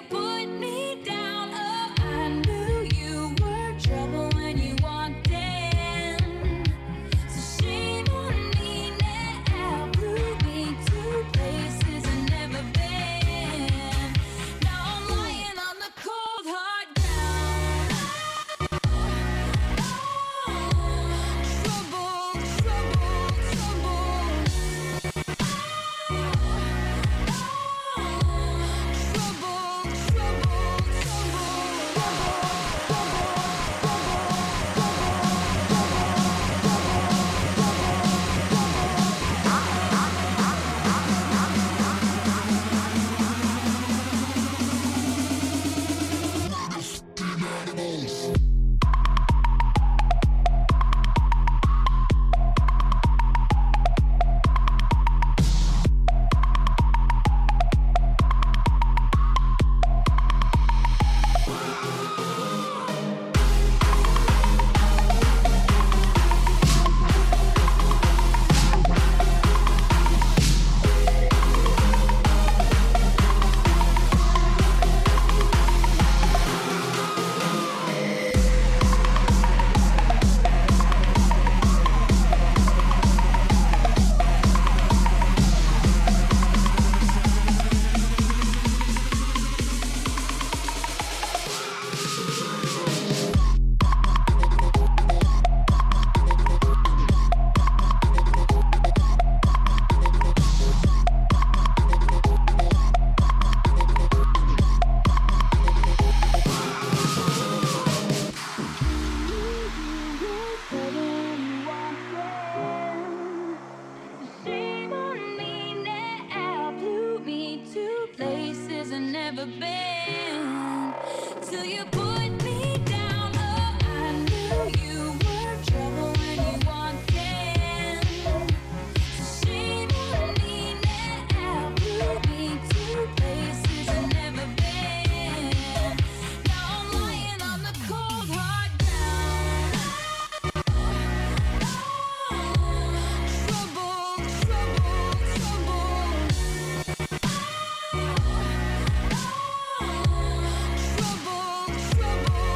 put me down. Oh, I knew you were trouble when you walked in. So shame on me now. Blew me to places I've never been. Now I'm lying on the cold hard ground. Trouble, trouble, trouble. Shame on me now, blew me to places I've never been. Till you put me down, oh, I knew you were trouble when you walked in. So shame on me now, blew me to places I've never been. Now I'm lying on the cold hard ground. Trouble, trouble, trouble.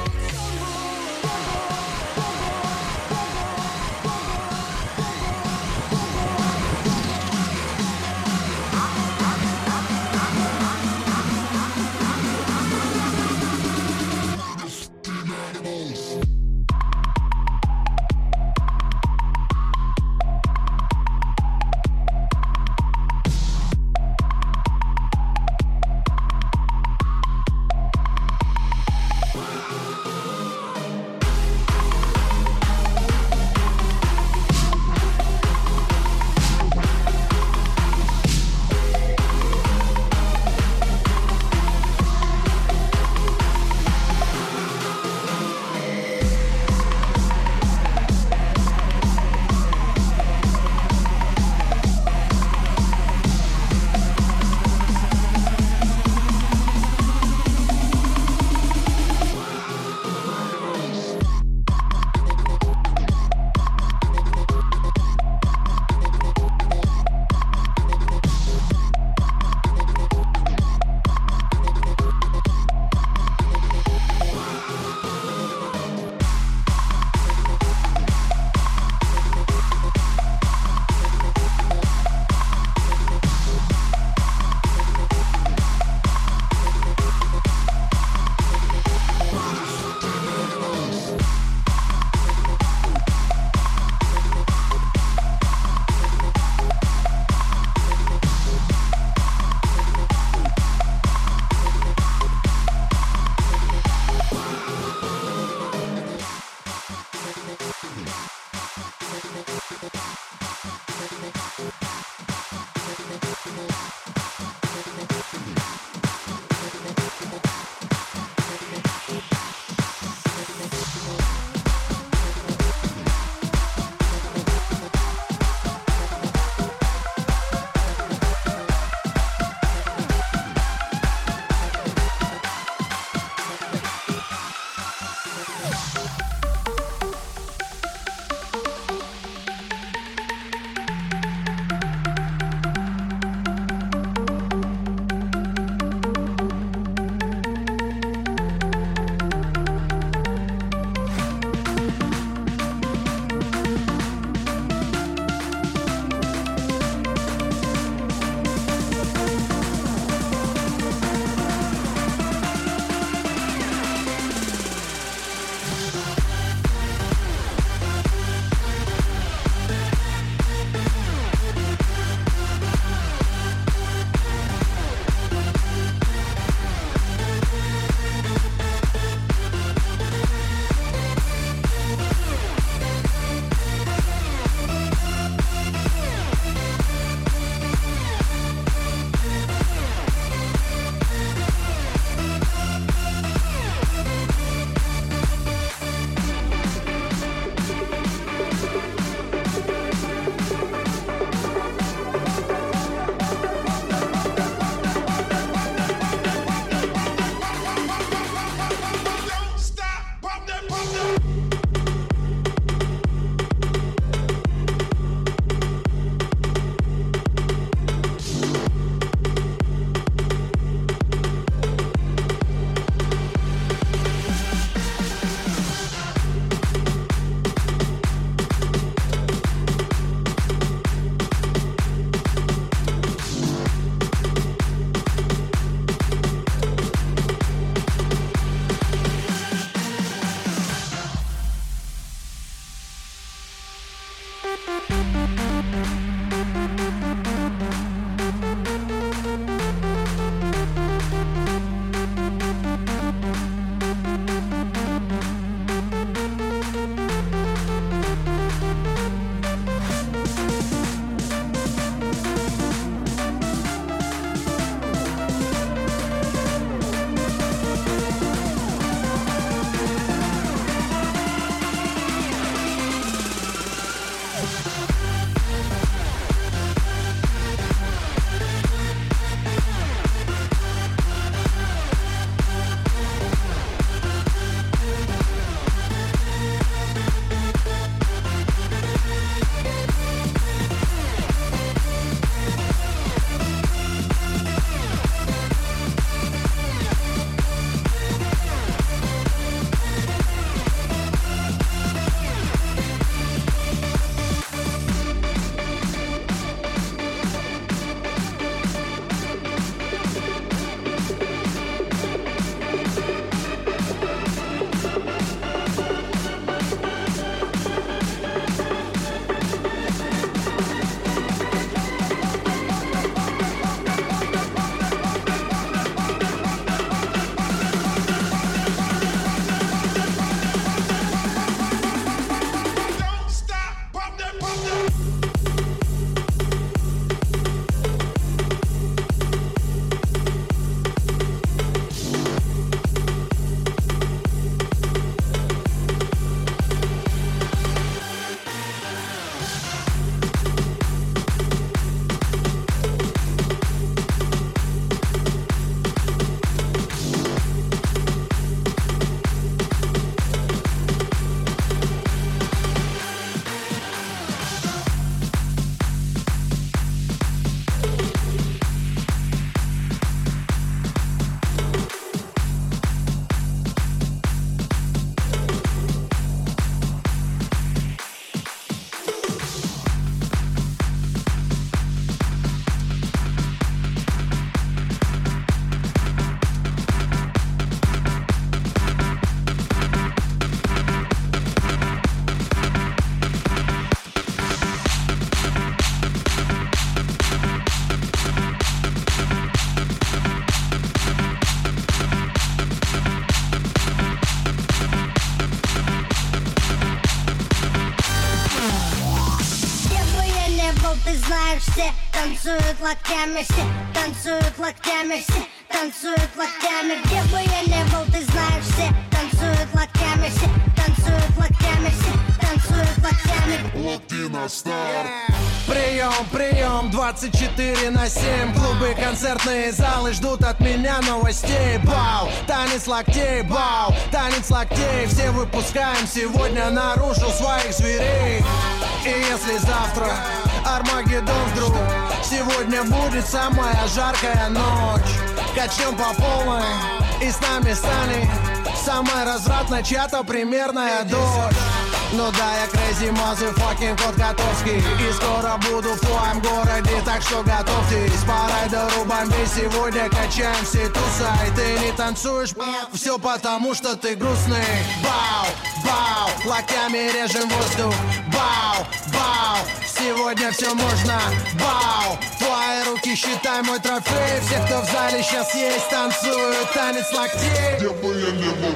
знаешь, все танцуют локтями, все танцуют локтями, все танцуют локтями. Где бы я не был, ты знаешь, все танцуют локтями, все танцуют локтями, все танцуют локтями. Локти на старт. Прием, прием, 24/7. Клубы, концертные залы ждут от меня новостей. Бау, танец локтей, бау, танец локтей. Все выпускаем сегодня наружу своих зверей. И если завтра Армагеддон вдруг, сегодня будет самая жаркая ночь. Качнем по полной, и с нами станет самая развратная чья-то примерная дочь. Ну да, я crazy motherfucking кот Котовский. И скоро буду в твоем городе, так что готовьтесь. По райдеру бомбей сегодня качаем все туса. И ты не танцуешь, все потому что ты грустный. Бау, бау, локтями режем воздух. Бау, бау, сегодня все можно. Бау, твои руки считай мой трофей. Все, кто в зале сейчас есть, танцуют танец локтей. Где бы я не был,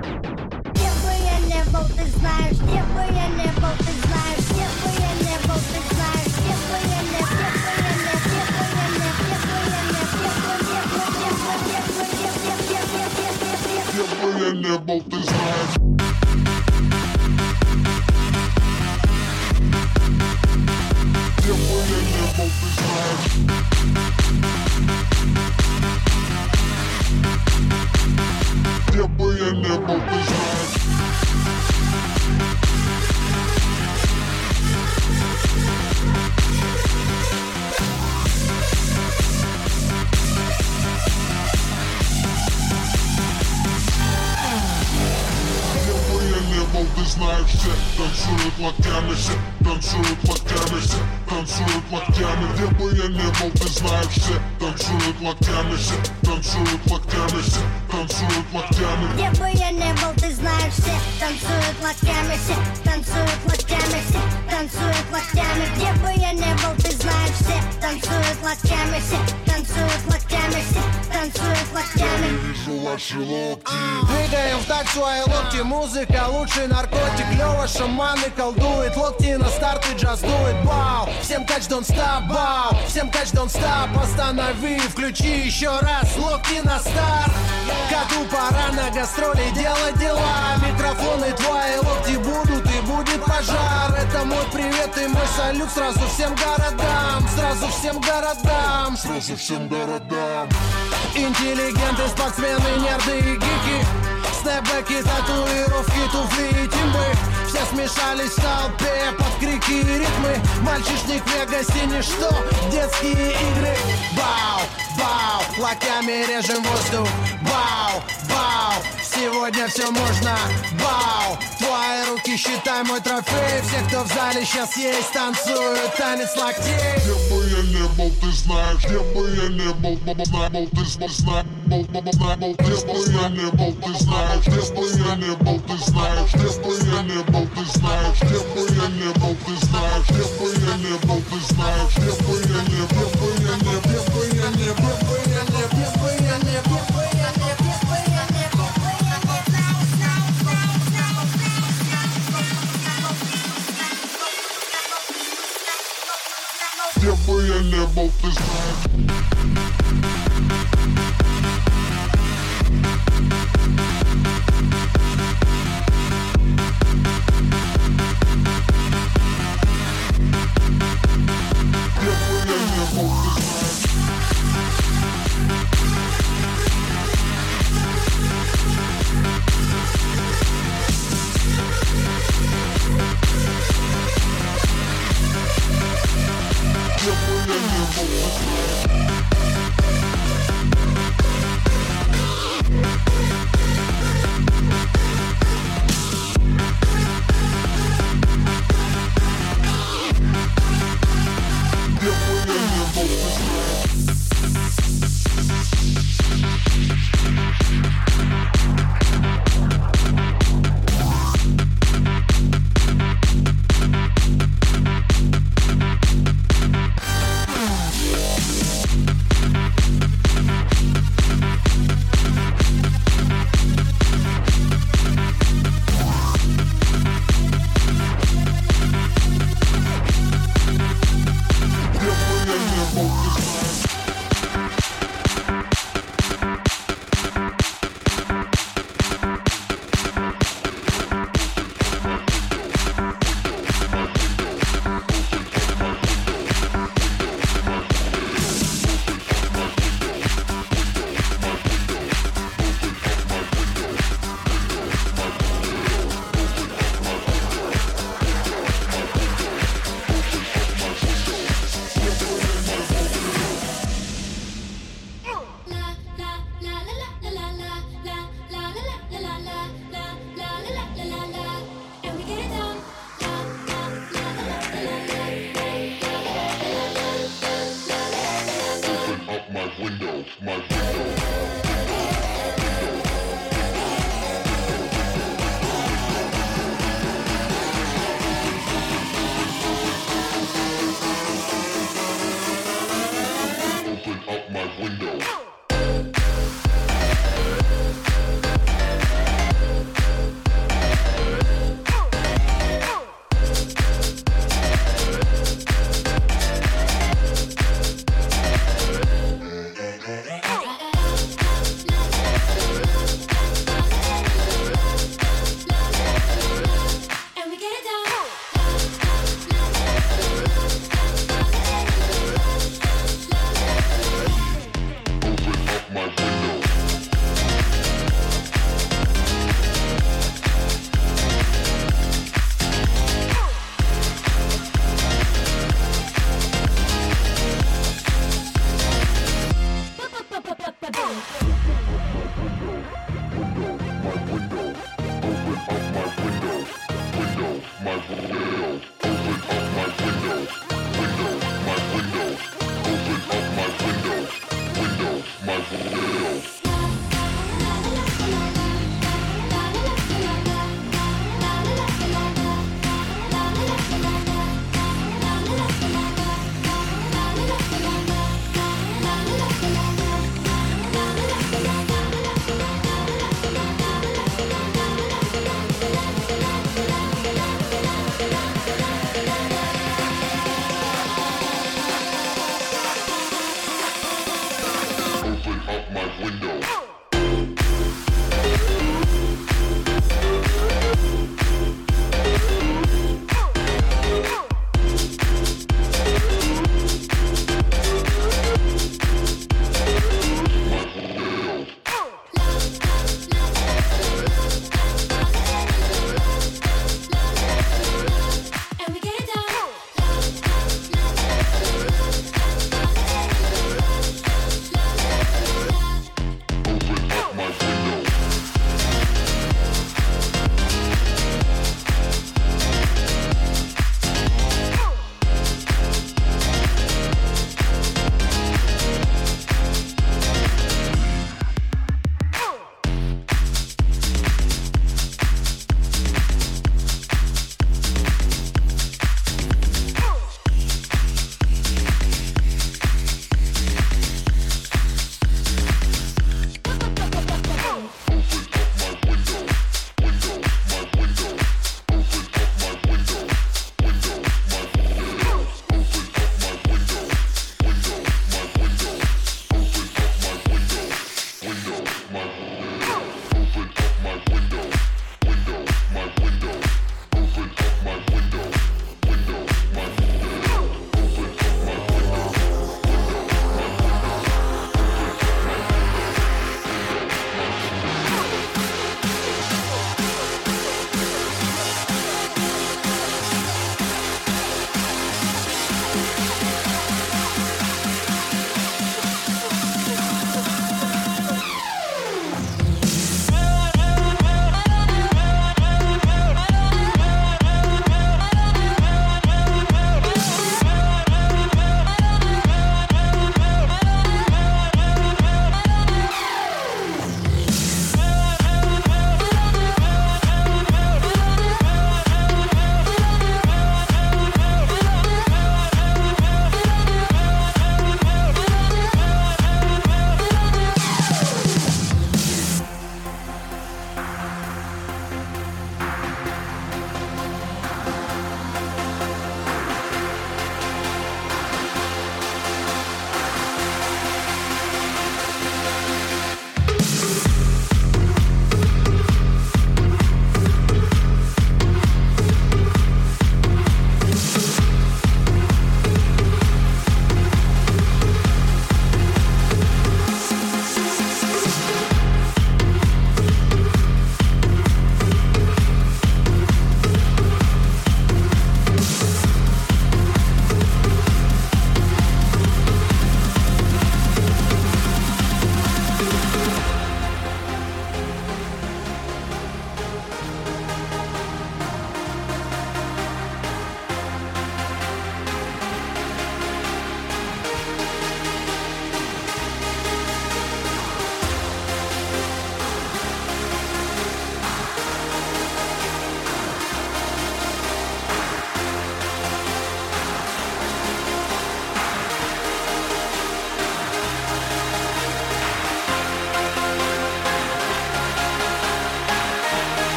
ты знаешь, где бы я не был, ты знаешь, где бы я не был, ты знаешь, где бы я не был, где бы я не был, ты знаешь. Где бы я не был, ты знаешь. Где бы я не был, ты знаешь. Ты знаешь, все танцуют локтями, все танцуют локтями, все танцуют локтями. Где бы я не был, ты знаешь, все танцуют локтями, все танцуют локтями, все танцуют локтями. Где бы я не был, ты знаешь, все танцуют локтями, все танцуют локтями, все танцуют локтями. Где бы я не был, ты знаешь, все танцуют локтями, все танцуют локтями, все танцуют локтями. Вижу ваши локти. Двигаем в такт свои локти, музыка лучший наркотик. Лёва шаманы колдует, локти на старт и джаз дует. Бау, всем кач don't stop, бау, всем кач don't stop. Останови, включи еще раз, локти на старт. Коту пора на гастроли делать дела. Микрофоны твои локти будут и будет пожар. Это мой привет и мой салют сразу всем городам. Сразу всем городам. Сразу всем городам. Интеллигенты, спортсмены, нерды и гики. Снэпбэки, татуировки, туфли и тимбы. Все смешались в толпе под крики и ритмы. Мальчишник в Вегасе ничто, детские игры. Бау, бау, локтями режем воздух. Бау, бау, сегодня все можно. Бау, твои руки считай мой трофей. Все, кто в зале сейчас есть, танцуют танец локтей. Где бы я не был, ты знаешь, где бы я не был, ты знаешь, где бы я не был, ты знаешь, где бы я не был, ты знаешь, где бы я не был, ты знаешь, где бы я не был, ты знаешь, где бы я не был, ты знаешь, где бы я не был, где бы я не был, где бы я не был, где бы я не был, где бы я не был. Где бы я не был, ты знаешь. Где бы я не был, ты знаешь.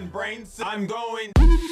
million brains. I'm going.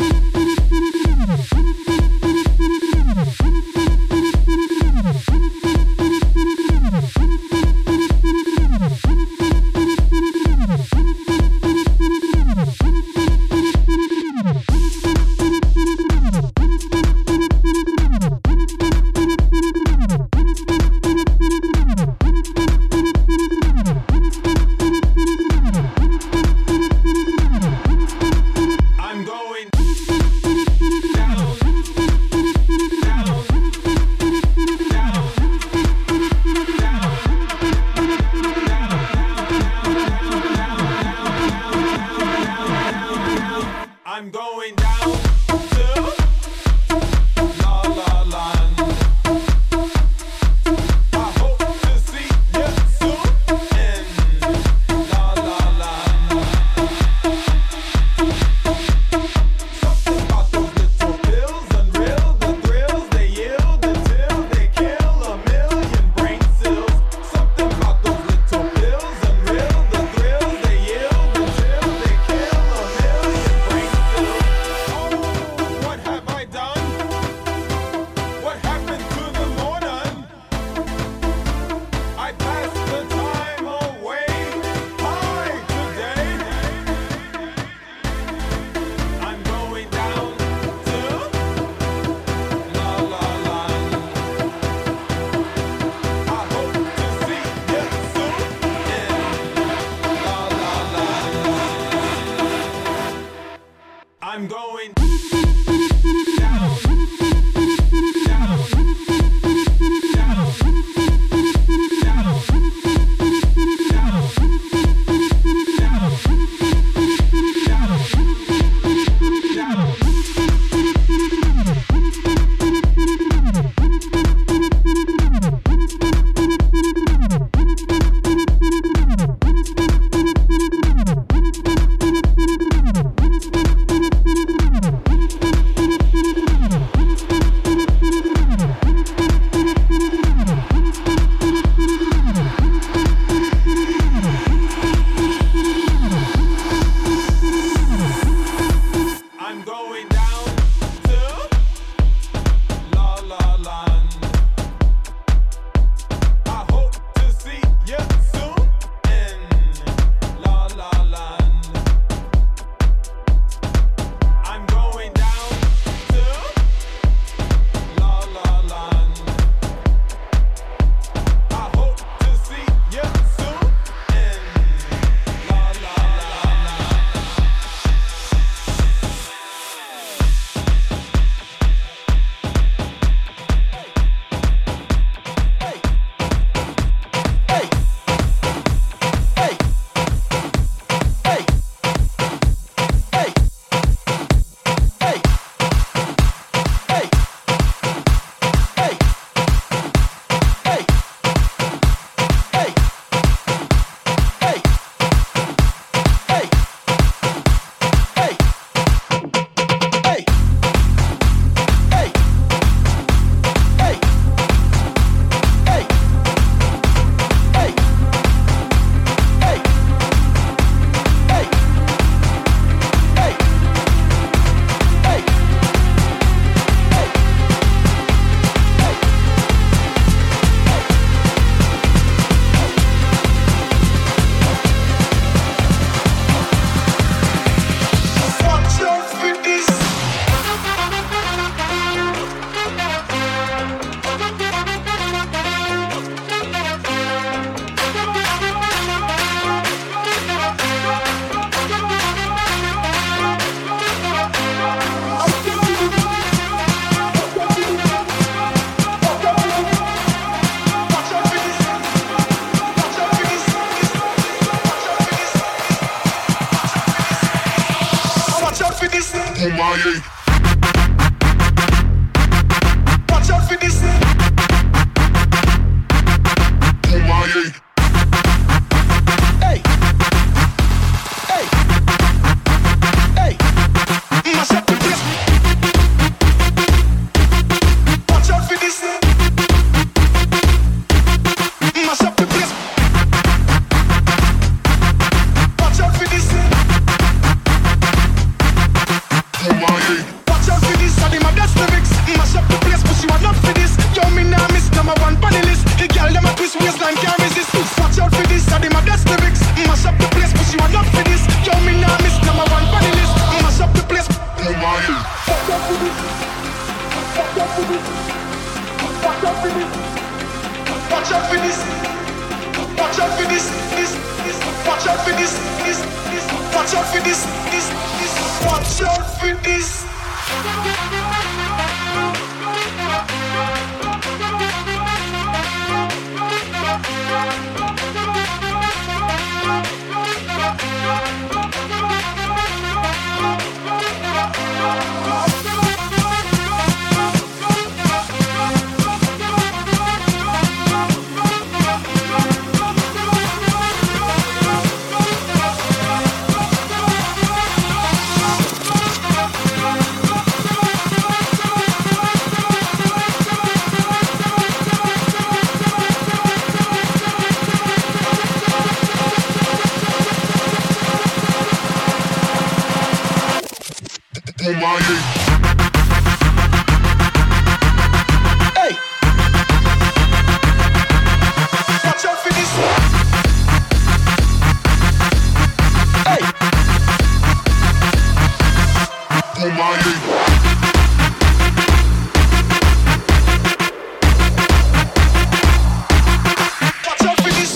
Kumaye. Watch out for this. Kumaye. Hey. Hey. Hey. Mash up the place. Watch out for this. Mash up the place. Watch out for this. out for this. Hey, watch out for this. Hey, watch out for this.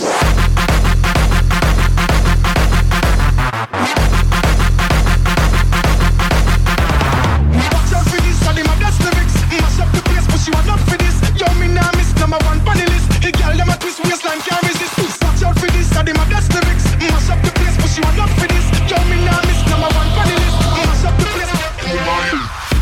Watch out for this, and them that's lyrics. Mash up the place, but you are not for this. Yo, me nah miss number one panelist. The girl them a twist waistline can't resist. Watch out for this, and them that's lyrics. Mash up the place, but you are not for this. Yo, me nah miss number one panelist. Mash up the place.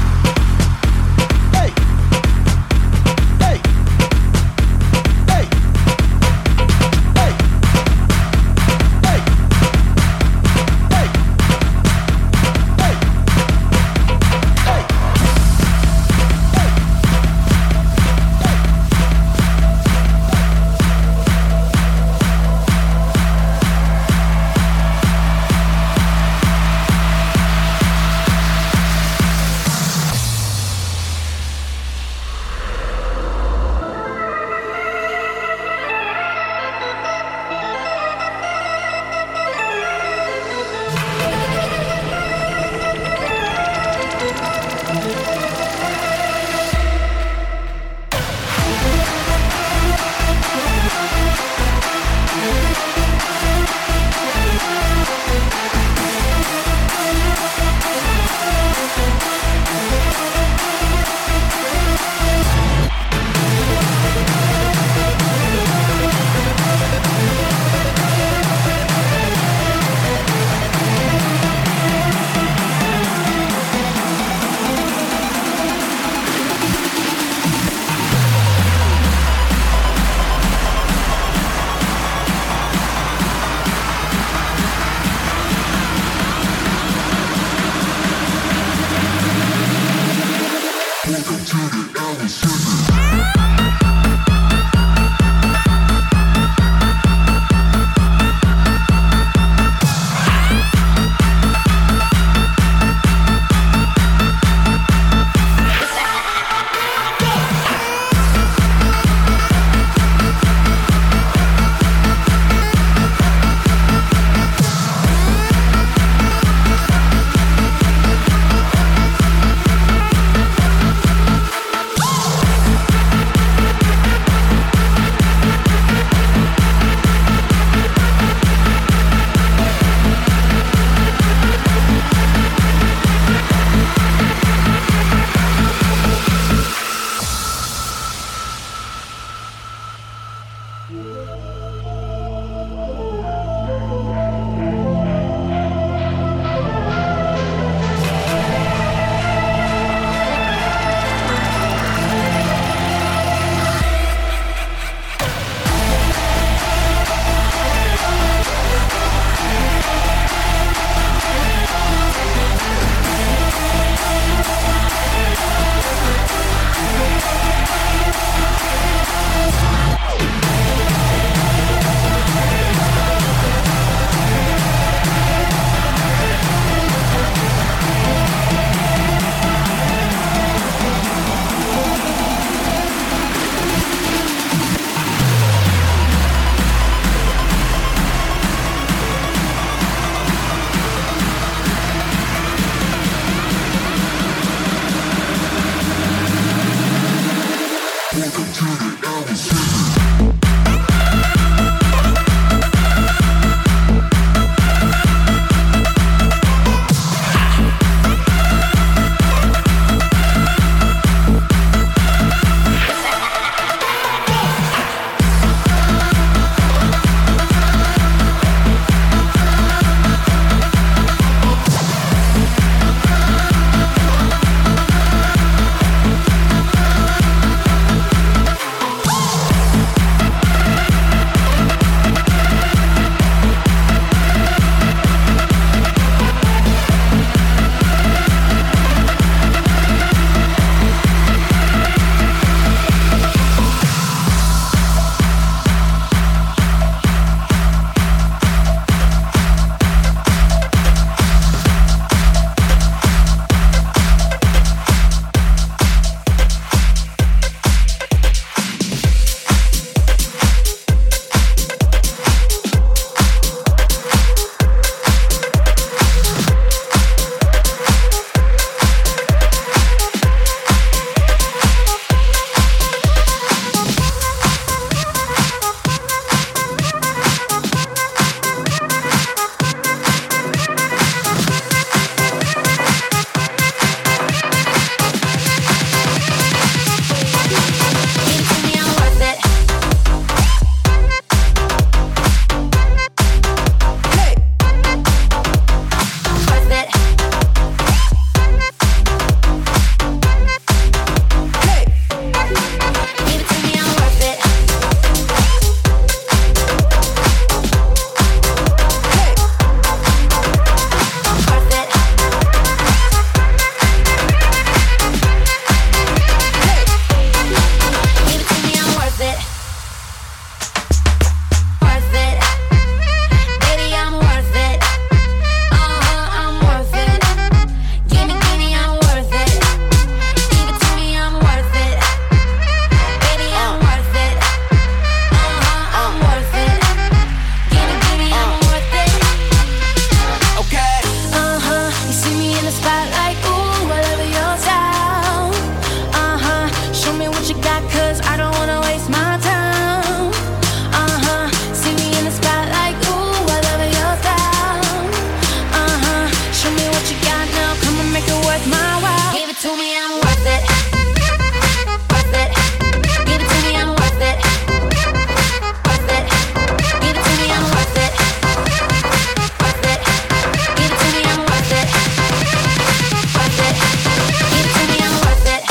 spotlight, ooh, I love your style. Show me what you got, cause I don't wanna waste my time. See me in the spotlight, ooh, I love your style. Show me what you got now, come and make it worth my while. Give it to me, I'm worth it. Worth it. Give it to me, I'm worth it. Worth it. Give it to me, I'm worth it. Worth it. Give it to me, I'm worth it. Worth it. Give it to me, I'm worth it.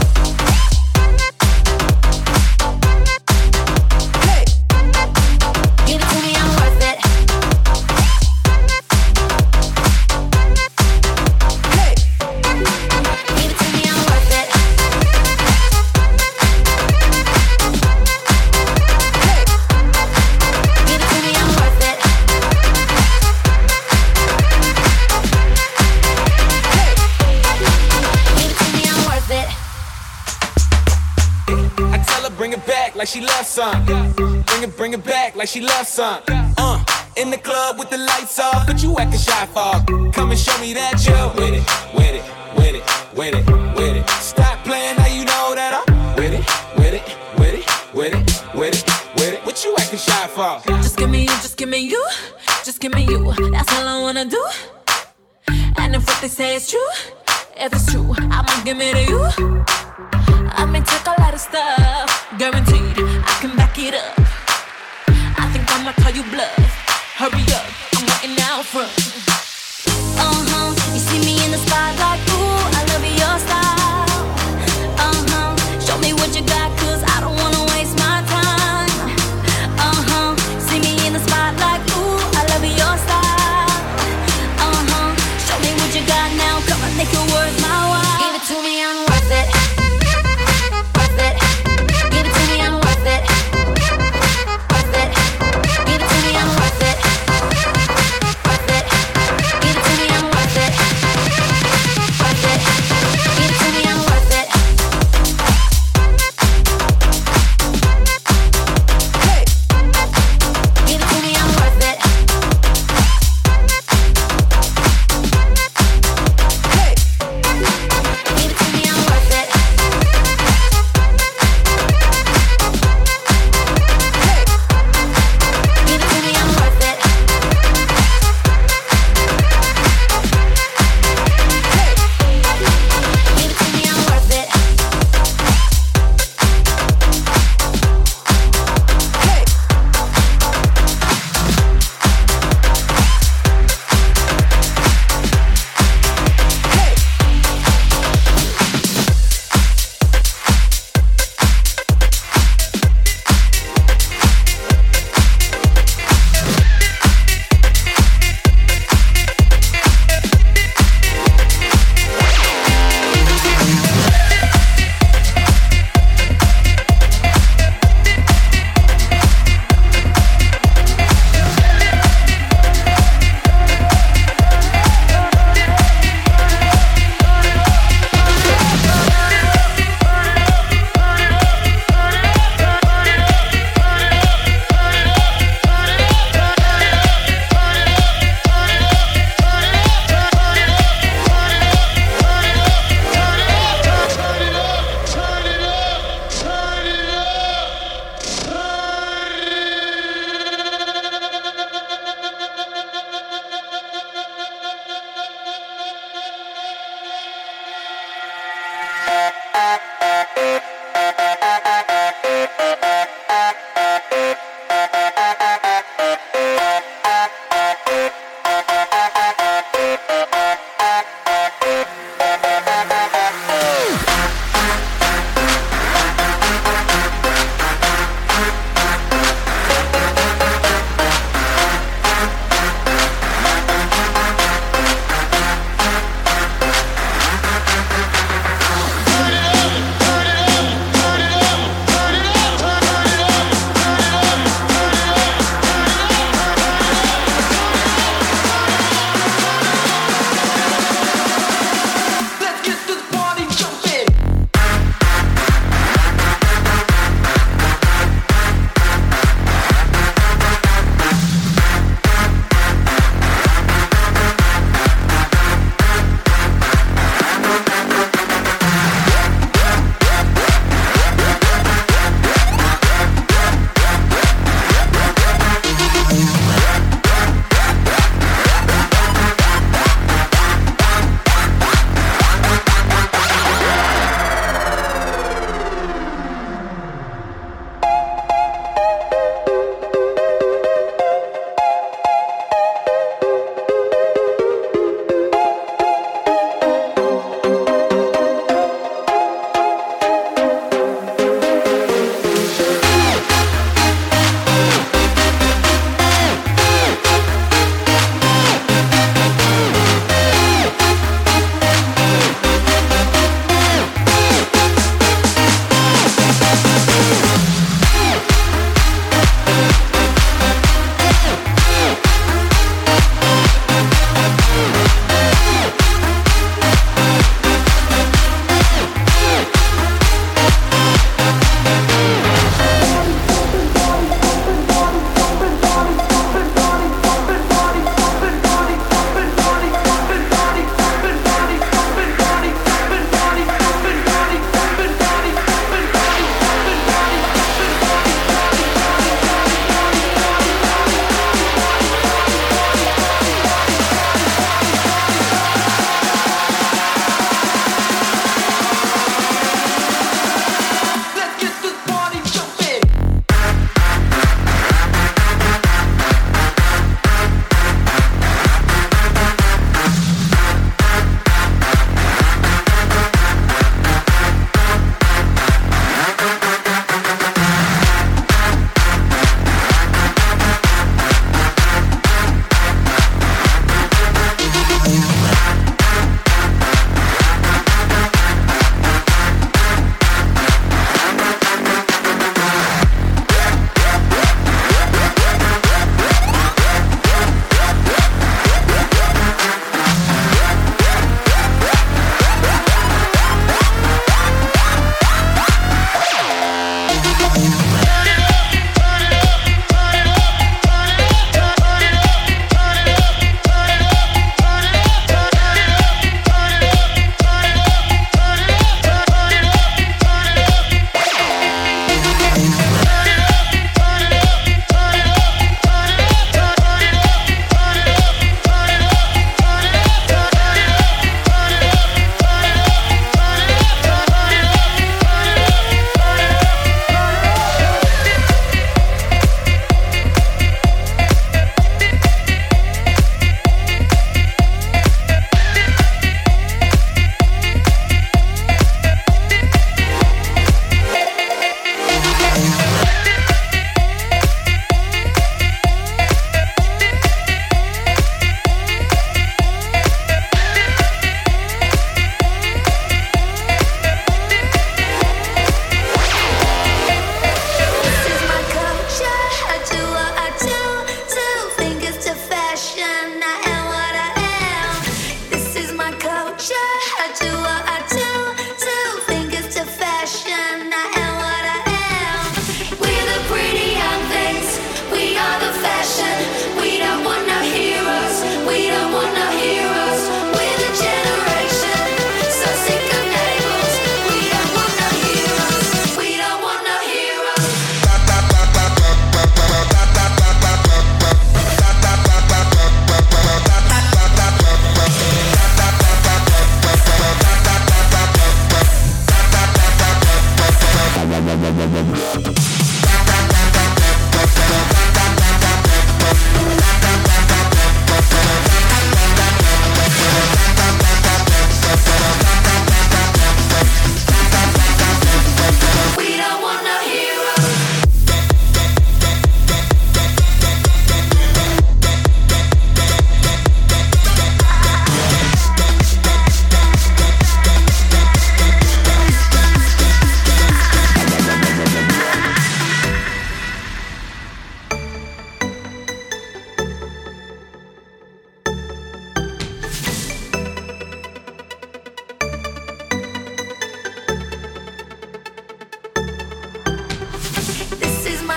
Hey. Give it to me, I'm worth it. Hey. Give it to me, I'm worth it. Hey. Give it to me, I'm worth it. Hey. Give it to me, I'm worth it. I tell her bring it back like she loves some. Bring it back like she loves some. In the club with the lights off, but you acting shy for. Come and show me that you're with it, with it, with it, with it, with it. Stop playing, now you know that I'm with it, with it, with it, with it, with it, with it. What you acting shy for? Just give me you, just give me you, just give me you. That's all I wanna do. And if what they say is true, if it's true, I'ma give it to you. I may take a lot of stuff, guaranteed I can back it up. I think I'ma call you bluff. Hurry up, I'm waiting out front. You see me in the spotlight, ooh, I love your style. Show me what you got, cause I don't wanna waste my time. See me in the spotlight, ooh, I love your style. Show me what you got now, come on, make it worth my while. Give it to me, I'm worth it. Worth it. Give it to me, I'm worth it. Worth it. Give it to me, I'm worth it. Worth it. Give it to me, I'm worth it.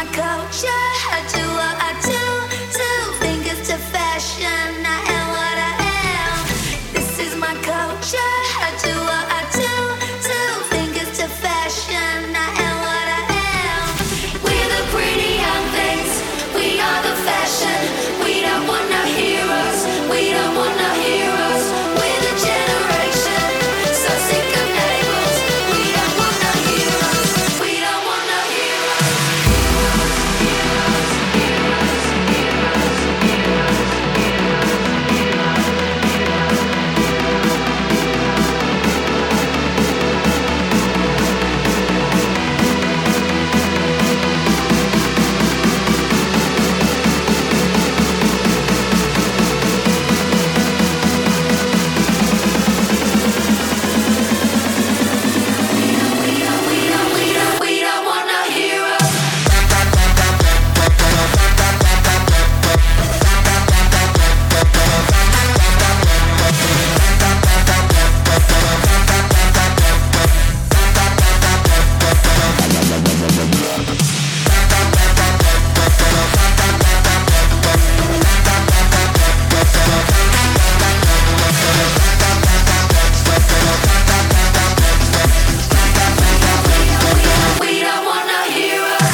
my culture. I do what I do. Two fingers to fashion. I am what I am. This is my culture. I do what I do. Two fingers to fashion. I am what I am. We're the pretty young things. We are the fashion. We don't want no heroes. We don't want no heroes. We're the generation. So sick of labels. We don't want no heroes. We don't want no heroes. We don't want no heroes. We don't want no heroes.